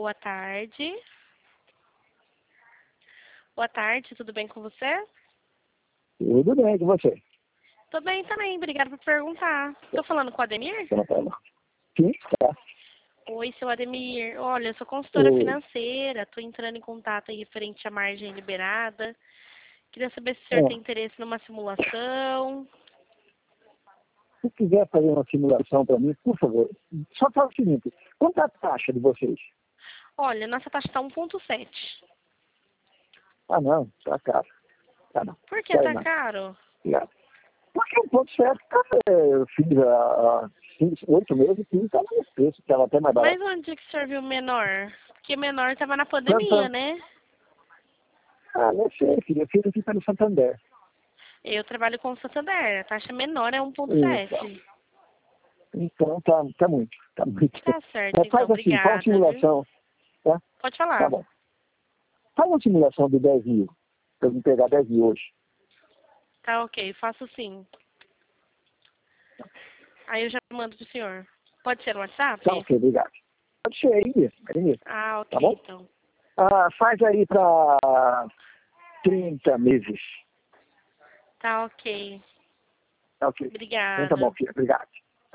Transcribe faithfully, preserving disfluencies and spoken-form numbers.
Boa tarde. Boa tarde, tudo bem com você? Tudo bem com você? Tô bem também, obrigada por perguntar. Tô falando com o Ademir? Sim, tá. Oi, seu Ademir. Olha, eu sou consultora Oi. financeira, tô entrando em contato aí referente à margem liberada. Queria saber se o senhor É, tem interesse numa simulação. se quiser fazer uma simulação para mim, por favor, só fala o seguinte, quanto é a taxa de vocês? Olha, nossa taxa tá um ponto sete. Ah, não, tá caro. Tá não. Por que Quero tá não. caro? Obrigado. Porque um ponto certo, eu fiz há cinco, oito meses e estava nesse preço, estava até mais Mas barato. onde que o senhor viu menor? Porque menor tava na pandemia, Santander. né? Ah, não sei, filho, eu fiz aqui pelo Santander. Eu trabalho com o Santander, a taxa menor é um ponto Então, sete. então tá, tá muito, tá muito. Tá certo, Mas então, faz assim, faz uma obrigada, viu? simulação, tá? Pode Tá falar. bom. Faz uma simulação de dez mil, para eu me pegar dez mil hoje. Tá ok, faço sim. Aí eu já mando pro senhor. Pode ser no WhatsApp? Tá ok, obrigado. Pode ser aí mesmo, aí mesmo. Ah, Tá ok, bom? então. Ah, faz aí para trinta meses. Tá ok. Tá ok. Então tá bom, Obrigada. filha. Obrigado.